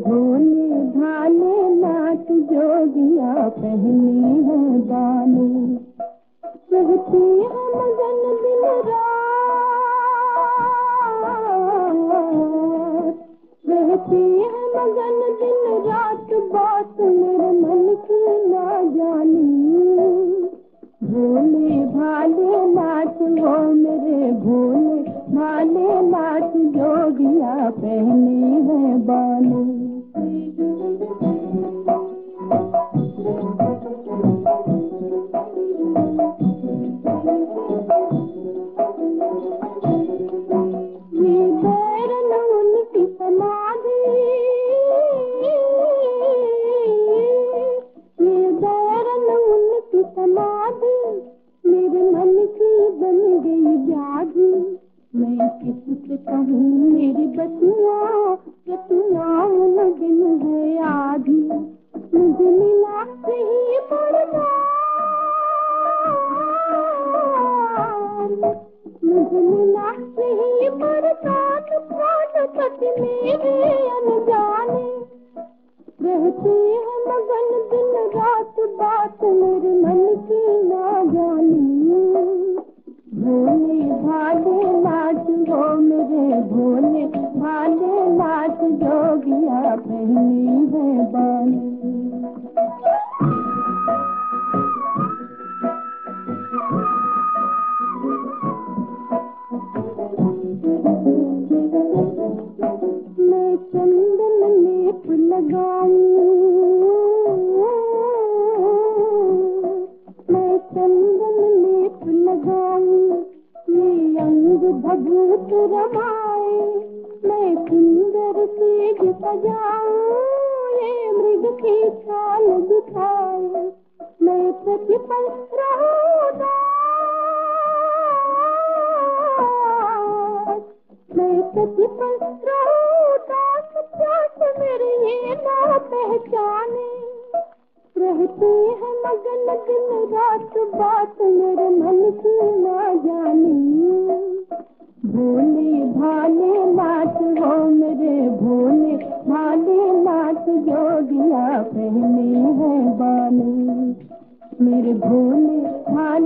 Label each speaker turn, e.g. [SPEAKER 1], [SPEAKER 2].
[SPEAKER 1] भोले भाले नाच जोगिया पहनी है बानी। कहती है मगन दिन रात, कहती है मगन दिन रात, बात मेरे मन की ना जानी। भोले भाले नाच वो मेरे भोले भाले नाच जोगिया पहनी है बानी। ये बैरन उनकी समाधि, ये बैरन उनकी समाधि, मेरे मन की बन गई व्याधि। मैं किससे कहूँ मेरी बतिया, रतिया उन दिन है आधी। मुझे मिला सही बरसात, मुझे मिला सही बरसात, प्राण पति मेरे अनजाने। रहती है मगन दिन रात, बात मेरे मन की ना जानी। भोले भाले नाच वो मेरे भोले भाले नाच जोगिया पहनी है बानी। मैं चंदन लेप लगाऊं, मैं चंदन लेप लगाऊं, ये अंग भभूत रमाए। मैं सुंदर सेज सजाऊं, ये मृग की छाल दिखाए। मैं प्रतिपल रहूं दास, मैं प्रतिपल रहूं दास, प्यास मेरी ये ना पहचाने। रहती है मगन दिन रात, बात मेरे मन की ना जानी। भोले भाले नाच हो मेरे भोले भाले नाच जोगिया पहनी है बानी। मेरे भोले भाले